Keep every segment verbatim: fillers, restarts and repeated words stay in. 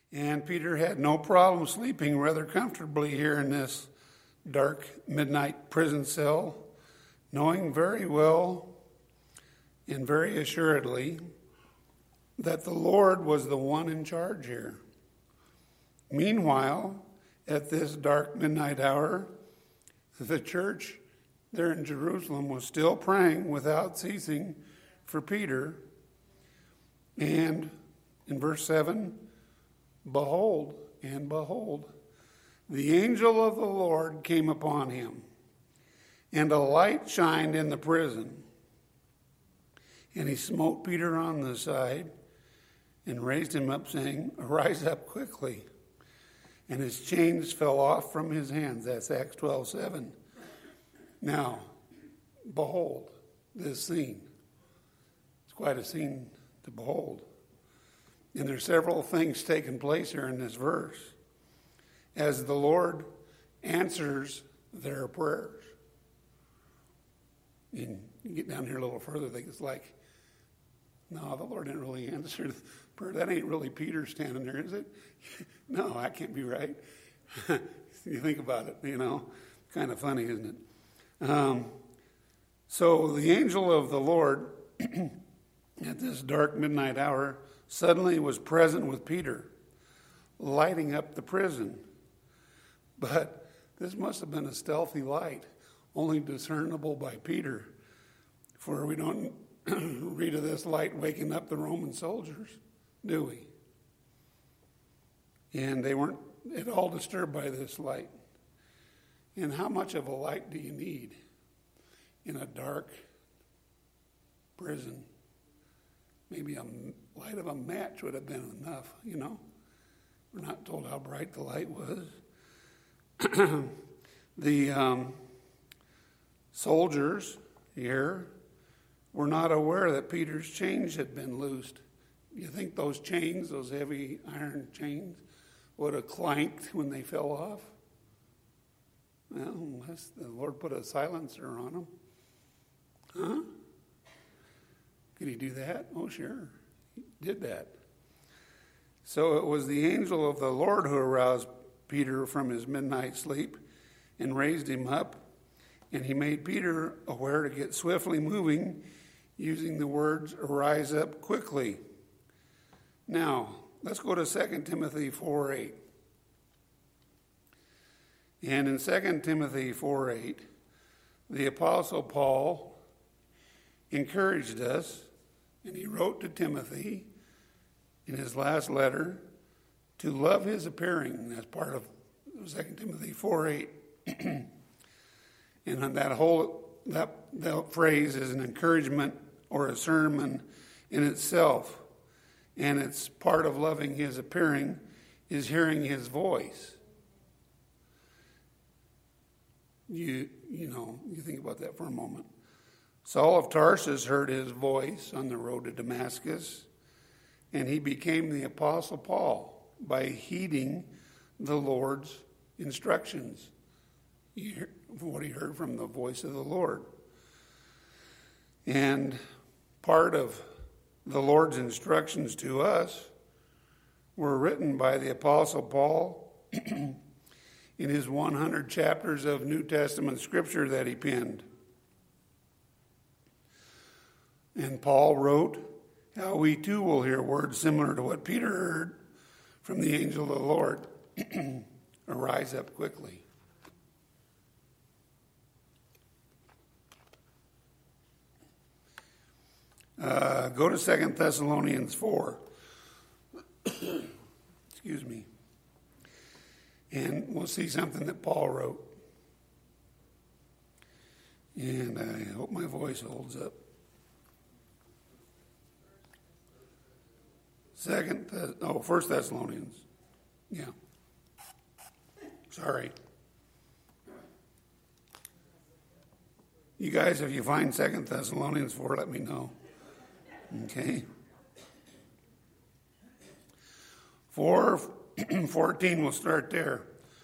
And Peter had no problem sleeping rather comfortably here in this dark midnight prison cell, knowing very well and very assuredly that the Lord was the one in charge here. Meanwhile, at this dark midnight hour, the church there in Jerusalem was still praying without ceasing for Peter. And in verse seven, behold, and behold, the angel of the Lord came upon him, and a light shined in the prison. And he smote Peter on the side and raised him up, saying, arise up quickly. And his chains fell off from his hands. That's Acts twelve seven. Now, behold this scene. It's quite a scene to behold. And there's several things taking place here in this verse as the Lord answers their prayers. And you get down here a little further, think it's like, no, the Lord didn't really answer the prayer. That ain't really Peter standing there, is it? No, that can't be right. You think about it, you know, kind of funny, isn't it? Um, so the angel of the Lord at this dark midnight hour suddenly was present with Peter, lighting up the prison. But this must have been a stealthy light, only discernible by Peter, for we don't read of this light waking up the Roman soldiers, do we? And they weren't at all disturbed by this light. And how much of a light do you need in a dark prison? Maybe a light of a match would have been enough, you know. We're not told how bright the light was. the um, soldiers here were not aware that Peter's chains had been loosed. You think those chains, those heavy iron chains, would have clanked when they fell off? Well, unless the Lord put a silencer on them. Huh? Could he do that? Oh, sure. He did that. So it was the angel of the Lord who aroused Peter from his midnight sleep and raised him up. And he made Peter aware to get swiftly moving, using the words, arise up quickly. Now, let's go to Second Timothy four eight. And in Second Timothy four eight, the Apostle Paul encouraged us, and he wrote to Timothy in his last letter to love his appearing. That's part of Second Timothy four eight. And that whole that, that phrase is an encouragement or a sermon in itself. And it's part of loving his appearing is hearing his voice. You you know, you think about that for a moment. Saul of Tarsus heard his voice on the road to Damascus, and he became the Apostle Paul by heeding the Lord's instructions. He heard what he heard from the voice of the Lord. And part of the Lord's instructions to us were written by the Apostle Paul in his one hundred chapters of New Testament scripture that he penned. And Paul wrote how we too will hear words similar to what Peter heard from the angel of the Lord. Arise up quickly. Uh, go to Second Thessalonians four. Excuse me. And we'll see something that Paul wrote. And I hope my voice holds up. Second, Th- oh, First Thessalonians. Yeah. Sorry. You guys, if you find Second Thessalonians four, let me know. Okay. four fourteen, we'll start there.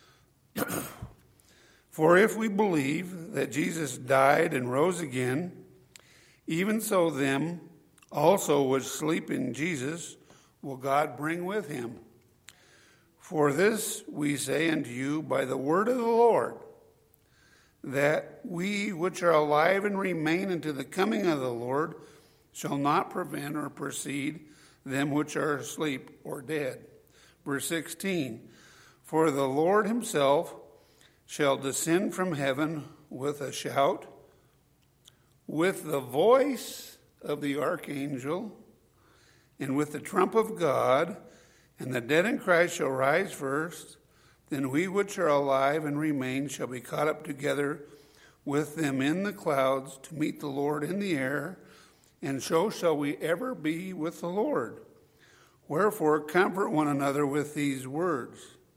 For if we believe that Jesus died and rose again, even so them also which sleep in Jesus will God bring with him. For this we say unto you by the word of the Lord, that we which are alive and remain unto the coming of the Lord shall not prevent or precede them which are asleep or dead. Verse sixteen, for the Lord himself shall descend from heaven with a shout, with the voice of the archangel, and with the trump of God, and the dead in Christ shall rise first. Then we which are alive and remain shall be caught up together with them in the clouds to meet the Lord in the air, and so shall we ever be with the Lord. Wherefore comfort one another with these words.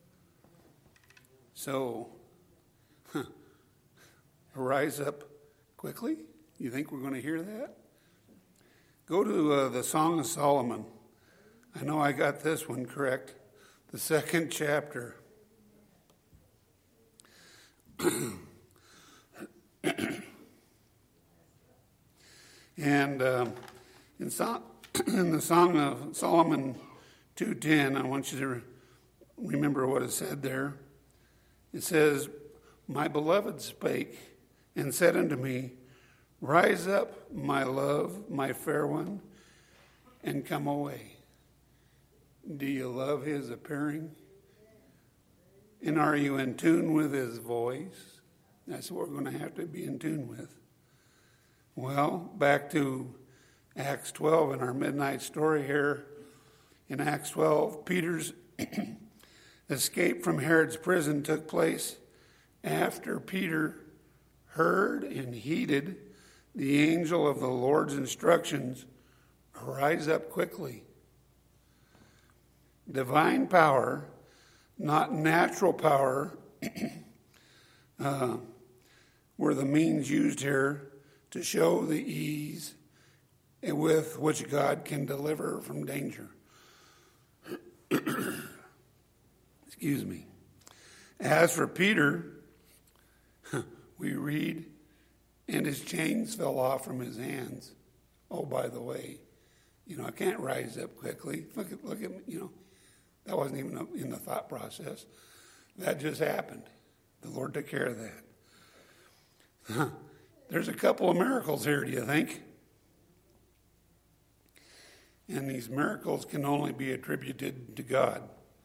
So, huh, rise up quickly? You think we're going to hear that? Go to uh, the Song of Solomon. I know I got this one correct. The second chapter. And um, in, so- in the Song of Solomon two ten, I want you to re- remember what it said there. It says, my beloved spake and said unto me, rise up, my love, my fair one, and come away. Do you love his appearing? And are you in tune with his voice? That's what we're going to have to be in tune with. Well, back to Acts twelve in our midnight story here. In Acts twelve, Peter's escape from Herod's prison took place after Peter heard and heeded the angel of the Lord's instructions, rise up quickly. Divine power, not natural power, uh, were the means used here to show the ease with which God can deliver from danger. Excuse me. As for Peter, we read, and his chains fell off from his hands. Oh, by the way, you know, I can't rise up quickly. Look at, look at me, you know, that wasn't even in the thought process. That just happened. The Lord took care of that. There's a couple of miracles here, do you think? And these miracles can only be attributed to God.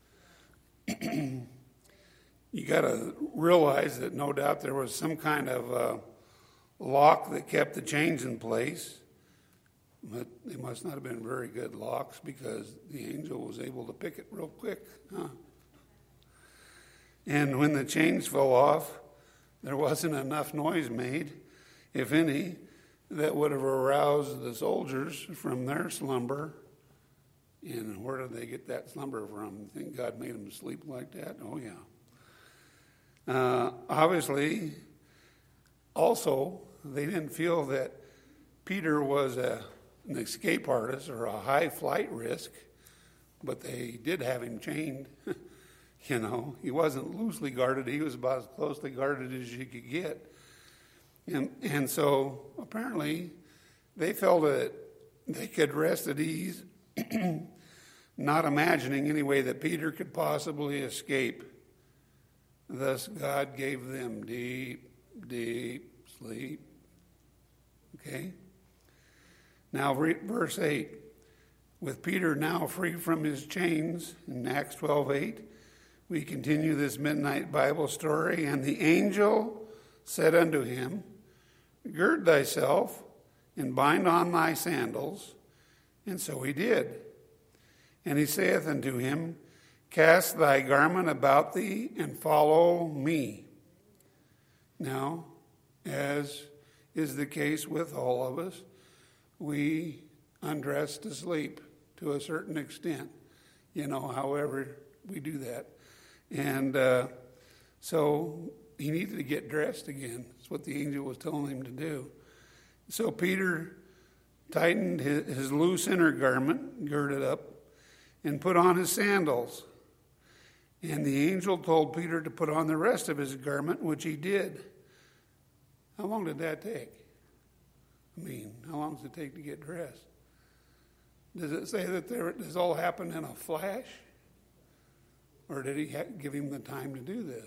You got to realize that no doubt there was some kind of uh, lock that kept the chains in place. But they must not have been very good locks because the angel was able to pick it real quick. Huh? And when the chains fell off, there wasn't enough noise made, if any, that would have aroused the soldiers from their slumber. And where did they get that slumber from? You think God made them sleep like that? Oh, yeah. Uh, obviously, also, they didn't feel that Peter was a, an escape artist or a high flight risk, but they did have him chained. You know, he wasn't loosely guarded. He was about as closely guarded as you could get. And, and so apparently they felt that they could rest at ease, not imagining anyway that Peter could possibly escape. Thus God gave them deep, deep sleep. Okay? Now verse eight. With Peter now free from his chains, in Acts twelve eight, we continue this midnight Bible story. And the angel said unto him, gird thyself and bind on thy sandals. And so he did. And he saith unto him, cast thy garment about thee and follow me. Now, as is the case with all of us, we undress to sleep to a certain extent. You know, however we do that. And uh, so he needed to get dressed again. That's what the angel was telling him to do. So Peter tightened his, his loose inner garment, girded up, and put on his sandals. And the angel told Peter to put on the rest of his garment, which he did. How long did that take? I mean, how long does it take to get dressed? Does it say that there, this all happened in a flash? Or did he ha- give him the time to do this?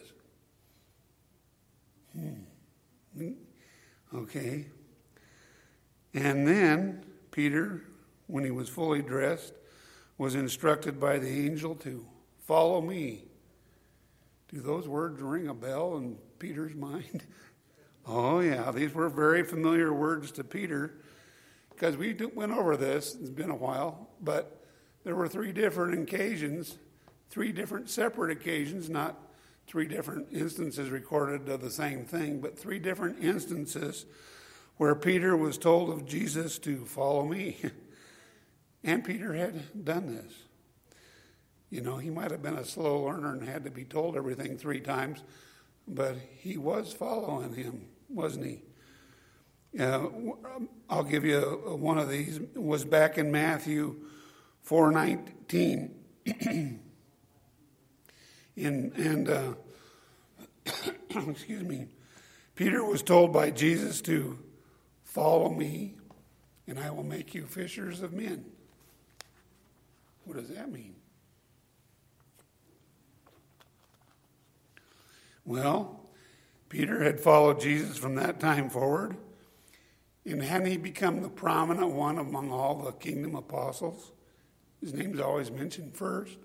Hmm. Okay. And then Peter, when he was fully dressed, was instructed by the angel to follow me. Do those words ring a bell in Peter's mind? Oh, yeah, these were very familiar words to Peter because we went over this. It's been a while, but there were three different occasions, three different separate occasions, not three different instances recorded of the same thing, but three different instances where Peter was told of Jesus to follow me. And Peter had done this. You know, he might have been a slow learner and had to be told everything three times, but he was following him, wasn't he? Uh, I'll give you a, one of these. It was back in Matthew four nineteen. in, and, uh, excuse me, Peter was told by Jesus to follow me, and I will make you fishers of men. What does that mean? Well, Peter had followed Jesus from that time forward, and hadn't he become the prominent one among all the kingdom apostles? His name's always mentioned first.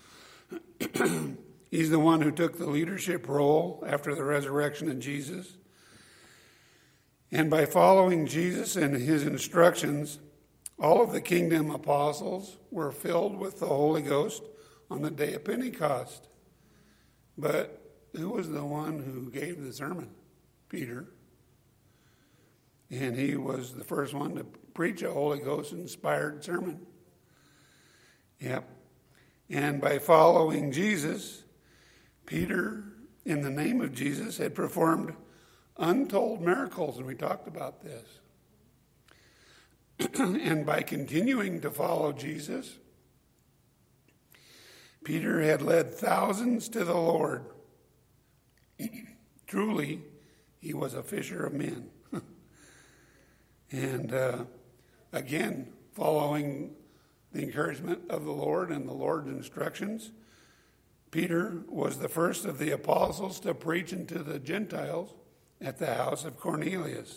He's the one who took the leadership role after the resurrection of Jesus. And by following Jesus and his instructions, all of the kingdom apostles were filled with the Holy Ghost on the day of Pentecost. But who was the one who gave the sermon? Peter. And he was the first one to preach a Holy Ghost-inspired sermon. Yep. And by following Jesus, Peter, in the name of Jesus, had performed untold miracles, and we talked about this. And by continuing to follow Jesus, Peter had led thousands to the Lord. Truly, he was a fisher of men. And uh, again, following the encouragement of the Lord and the Lord's instructions, Peter was the first of the apostles to preach unto the Gentiles at the house of Cornelius.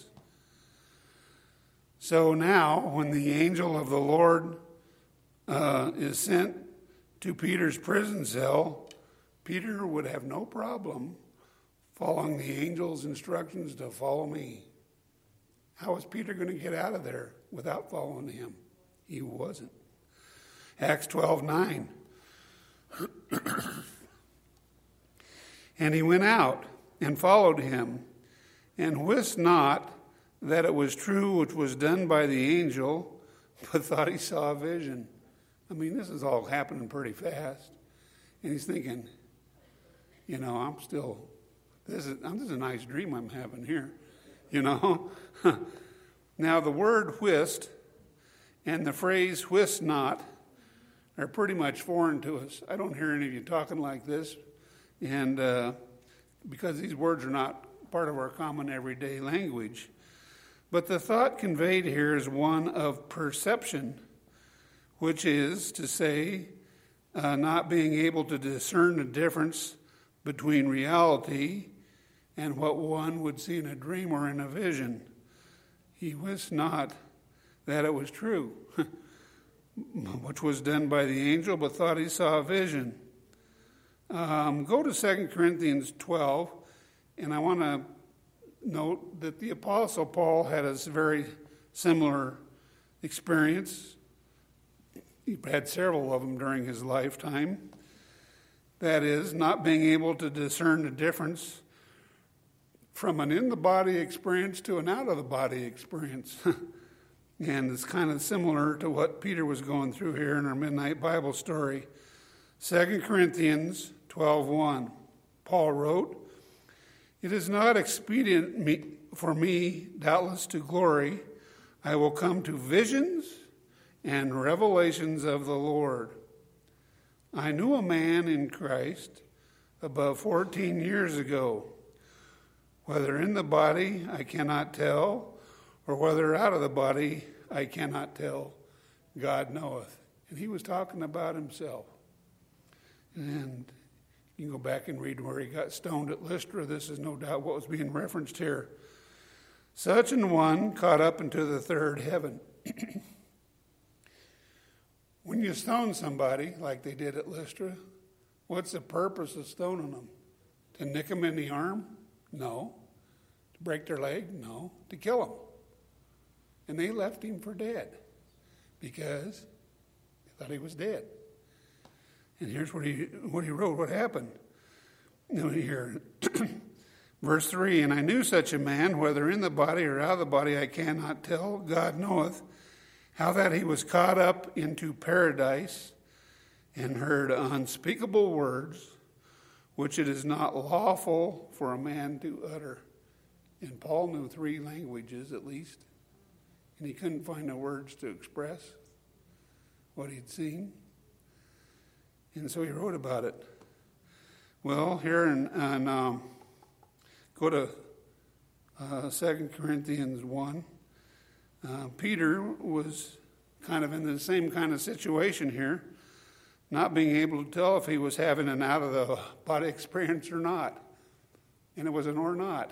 So now, when the angel of the Lord uh, is sent to Peter's prison cell, Peter would have no problem following the angel's instructions to follow me. How was Peter going to get out of there without following him? He wasn't. Acts twelve nine. And he went out and followed him, and wist not that it was true which was done by the angel, but thought he saw a vision. I mean, this is all happening pretty fast. And he's thinking, you know, I'm still, this is, this is a nice dream I'm having here, you know. Now, the word whist and the phrase wist not are pretty much foreign to us. I don't hear any of you talking like this, and uh, because these words are not part of our common everyday language. But the thought conveyed here is one of perception, which is to say, uh, not being able to discern the difference between reality and what one would see in a dream or in a vision. He wist not that it was true, which was done by the angel, but thought he saw a vision. Um, go to Second Corinthians twelve, and I want to note that the Apostle Paul had a very similar experience. He had several of them during his lifetime. That is, not being able to discern the difference from an in-the-body experience to an out-of-the-body experience. And it's kind of similar to what Peter was going through here in our Midnight Bible story. Second Corinthians twelve one. Paul wrote, "It is not expedient me, for me, doubtless, to glory. I will come to visions and revelations of the Lord. I knew a man in Christ above fourteen years ago. Whether in the body, I cannot tell, or whether out of the body, I cannot tell. God knoweth." And he was talking about himself. And You can go back and read where he got stoned at Lystra. This is no doubt what was being referenced here. Such an one caught up into the third heaven. When you stone somebody, like they did at Lystra, what's the purpose of stoning them? To nick them in the arm? No. To break their leg? No. To kill them. And they left him for dead because they thought he was dead. And here's what he what he wrote, what happened. Now here, verse three, and I knew such a man, whether in the body or out of the body, I cannot tell, God knoweth, how that he was caught up into paradise and heard unspeakable words, which it is not lawful for a man to utter. And Paul knew three languages at least, and he couldn't find the words to express what he'd seen. And so he wrote about it. Well, here in, in um, go to uh, Second Corinthians one. Uh, Peter was kind of in the same kind of situation here, not being able to tell if he was having an out-of-the-body experience or not. And it was an or not.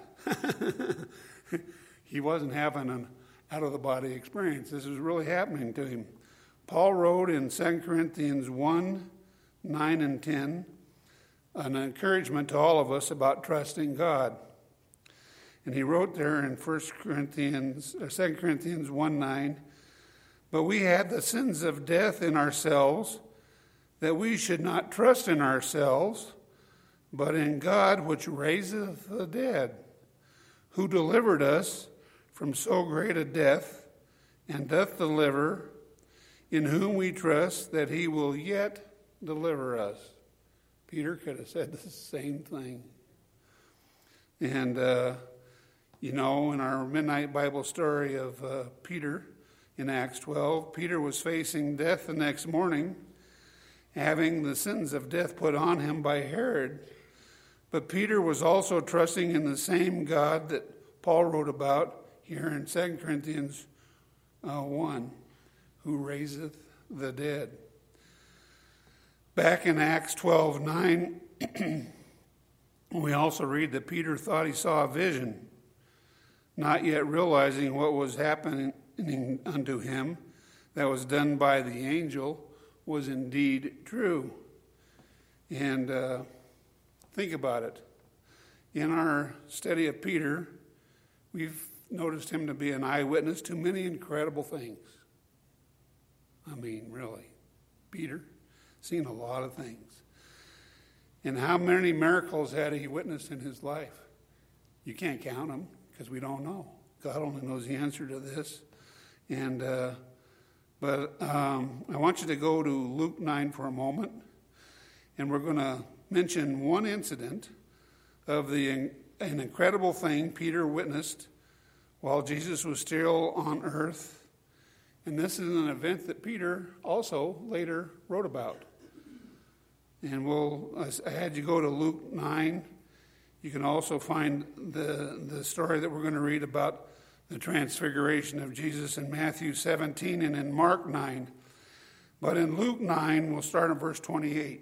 He wasn't having an out-of-the-body experience. This was really happening to him. Paul wrote in Second Corinthians one, nine and ten, an encouragement to all of us about trusting God. And he wrote there in First Corinthians, or Second Corinthians one, nine, but we had the sins of death in ourselves, that we should not trust in ourselves, but in God which raiseth the dead, who delivered us from so great a death, and doth deliver, in whom we trust that he will yet deliver us. Peter could have said the same thing. And, uh, you know, in our midnight Bible story of uh, Peter in Acts twelve, Peter was facing death the next morning, having the sentence of death put on him by Herod. But Peter was also trusting in the same God that Paul wrote about here in Second Corinthians uh, one, who raiseth the dead. Back in Acts twelve nine, we also read that Peter thought he saw a vision, not yet realizing what was happening unto him that was done by the angel was indeed true. And uh, think about it. In our study of Peter, we've noticed him to be an eyewitness to many incredible things. I mean, really. Peter, seen a lot of things. And how many miracles had he witnessed in his life? You can't count them because we don't know. God only knows the answer to this. And uh, but um, I want you to go to Luke nine for a moment, and we're going to mention one incident of the an incredible thing Peter witnessed while Jesus was still on earth. And this is an event that Peter also later wrote about. And we'll, I had you go to Luke nine. You can also find the, the story that we're going to read about the transfiguration of Jesus in Matthew seventeen and in Mark nine. But in Luke nine, we'll start in verse twenty-eight.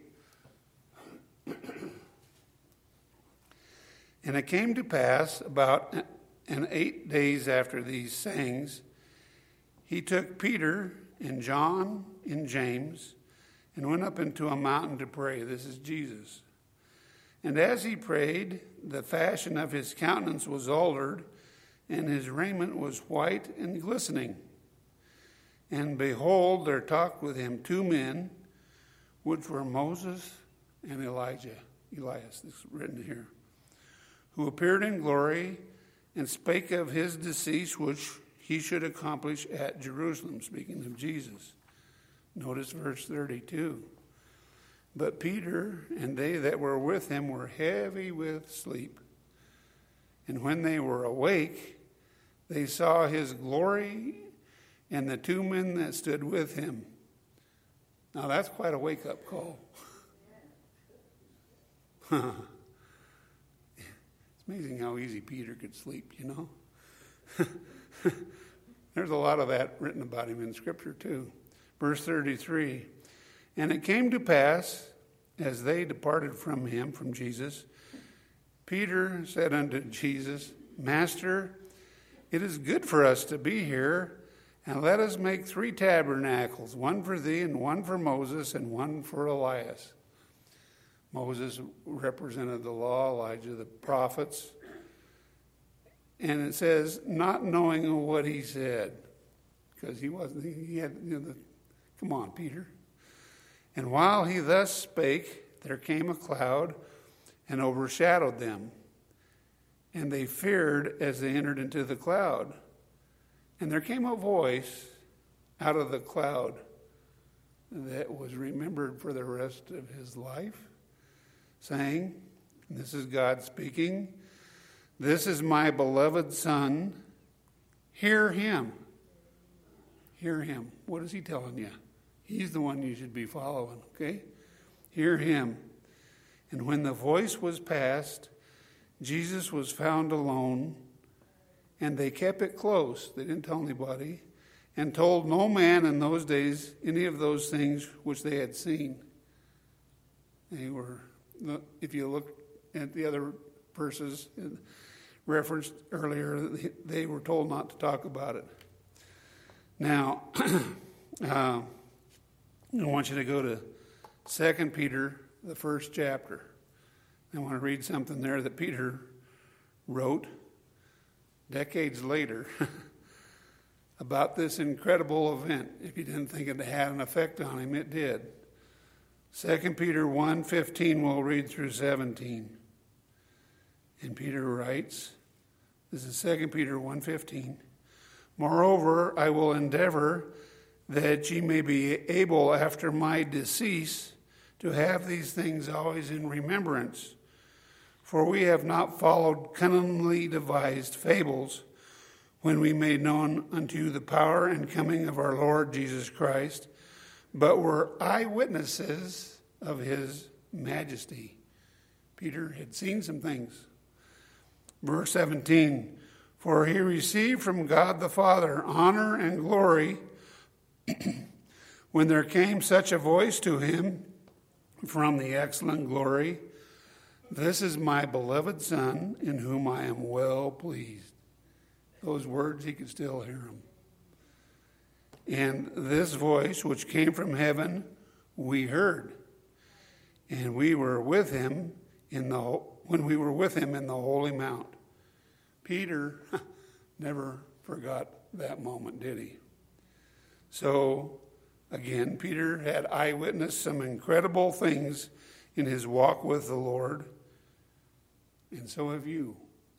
And it came to pass about an eight days after these sayings, he took Peter and John and James and went up into a mountain to pray. This is Jesus. And as he prayed, the fashion of his countenance was altered, and his raiment was white and glistening. And behold, there talked with him two men, which were Moses and Elijah. Elias, this is written here, who appeared in glory and spake of his decease, which he should accomplish at Jerusalem, speaking of Jesus. Notice verse thirty-two. But Peter and they that were with him were heavy with sleep. And when they were awake, they saw his glory and the two men that stood with him. Now that's quite a wake-up call. It's amazing how easy Peter could sleep, you know. There's a lot of that written about him in Scripture too. Verse thirty-three, and it came to pass, as they departed from him, from Jesus, Peter said unto Jesus, Master, it is good for us to be here, and let us make three tabernacles, one for thee, and one for Moses, and one for Elias. Moses represented the law, Elijah the prophets. And it says, not knowing what he said, because he wasn't, he had, you know, the, come on, Peter. And while he thus spake, there came a cloud and overshadowed them. And they feared as they entered into the cloud. And there came a voice out of the cloud that was remembered for the rest of his life, saying, and this is God speaking, this is my beloved Son, hear him. Hear him. What is he telling you? He's the one you should be following, okay? Hear him. And when the voice was past, Jesus was found alone, and they kept it close. They didn't tell anybody, and told no man in those days any of those things which they had seen. They were, if you look at the other verses referenced earlier, they were told not to talk about it. Now, uh, I want you to go to Second Peter, the first chapter. I want to read something there that Peter wrote decades later about this incredible event. If you didn't think it had an effect on him, it did. Second Peter one fifteen, we'll read through seventeen. And Peter writes, this is Second Peter one fifteen, moreover, I will endeavor that ye may be able after my decease to have these things always in remembrance. For we have not followed cunningly devised fables when we made known unto you the power and coming of our Lord Jesus Christ, but were eyewitnesses of his majesty. Peter had seen some things. Verse seventeen, for he received from God the Father honor and glory when there came such a voice to him from the excellent glory, this is my beloved Son, in whom I am well pleased. Those words, he could still hear them. And this voice, which came from heaven, we heard. And we were with him in the when we were with him in the Holy Mount. Peter never forgot that moment, did he? So, again, Peter had eyewitnessed some incredible things in his walk with the Lord, and so have you.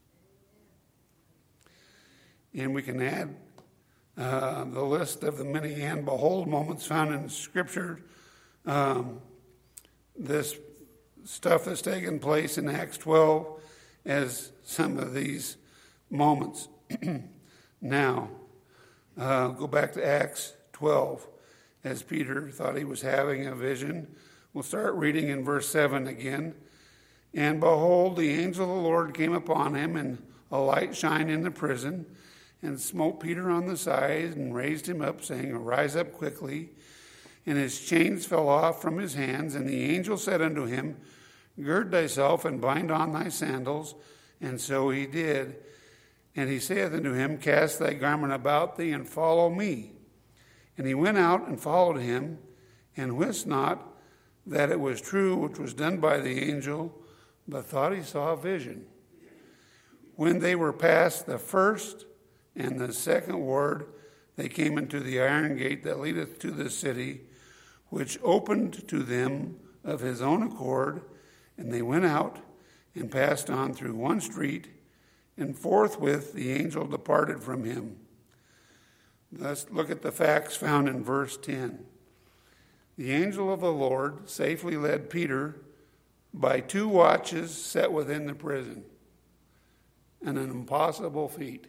And we can add uh, the list of the many and behold moments found in Scripture. Um, this stuff that's taken place in Acts twelve as some of these moments. Now, uh, go back to Acts twelve. As Peter thought he was having a vision. We'll start reading in verse seven again. And behold, the angel of the Lord came upon him, and a light shined in the prison, and smote Peter on the side, and raised him up, saying, arise up quickly. And his chains fell off from his hands, and the angel said unto him, gird thyself, and bind on thy sandals. And so he did. And he saith unto him, cast thy garment about thee, and follow me. And he went out and followed him, and wist not that it was true which was done by the angel, but thought he saw a vision. When they were past the first and the second ward, they came into the iron gate that leadeth to the city, which opened to them of his own accord, and they went out and passed on through one street, and forthwith the angel departed from him. Let's look at the facts found in verse ten. The angel of the Lord safely led Peter by two watches set within the prison, and an impossible feat,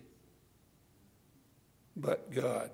but God.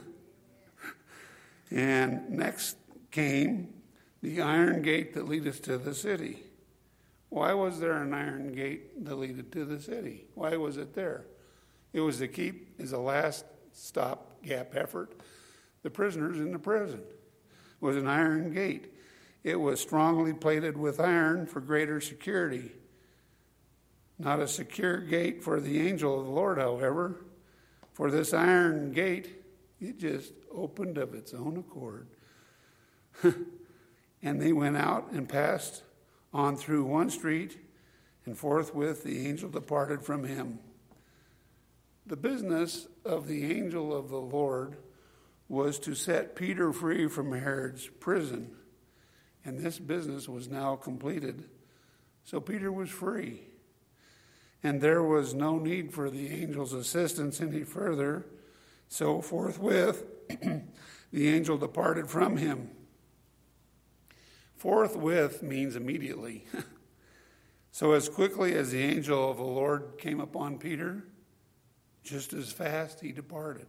And next came the iron gate that leadeth to the city. Why was there an iron gate that leaded to the city? Why was it there? It was to keep, as a last stop gap effort, the prisoners in the prison. It was an iron gate. It was strongly plated with iron for greater security. Not a secure gate for the angel of the Lord, however. For this iron gate, it just opened of its own accord. And they went out and passed on through one street, and forthwith the angel departed from him. The business of the angel of the Lord was to set Peter free from Herod's prison. And this business was now completed. So Peter was free. And there was no need for the angel's assistance any further. So forthwith the angel departed from him. Forthwith means immediately. So as quickly as the angel of the Lord came upon Peter, just as fast he departed.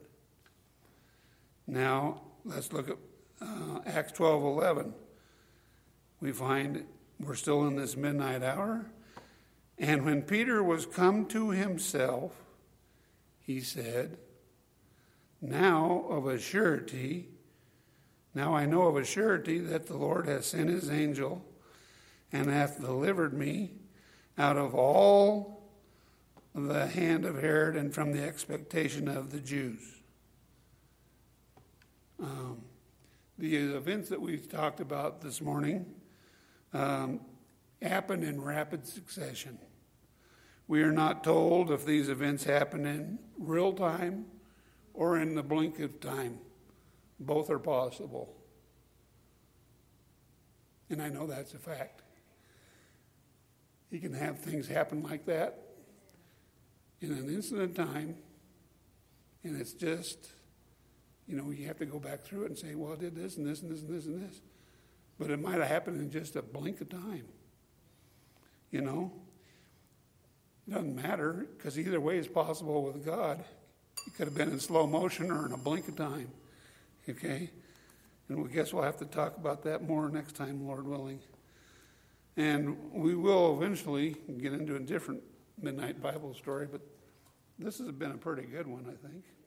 Now, let's look at uh, Acts twelve eleven. We find we're still in this midnight hour. And when Peter was come to himself, he said, Now of a surety, now I know of a surety that the Lord hath sent his angel and hath delivered me out of all the hand of Herod and from the expectation of the Jews. Um, the events that we've talked about this morning um, happen in rapid succession. We are not told if these events happen in real time or in the blink of time. Both are possible. And I know that's a fact. You can have things happen like that in an instant of time, and it's just, you know, you have to go back through it and say, well, I did this and this and this and this and this. But it might have happened in just a blink of time. You know? It doesn't matter, because either way is possible with God. It could have been in slow motion or in a blink of time. Okay? And we guess we'll have to talk about that more next time, Lord willing. And we will eventually get into a different midnight Bible story, but this has been a pretty good one, I think.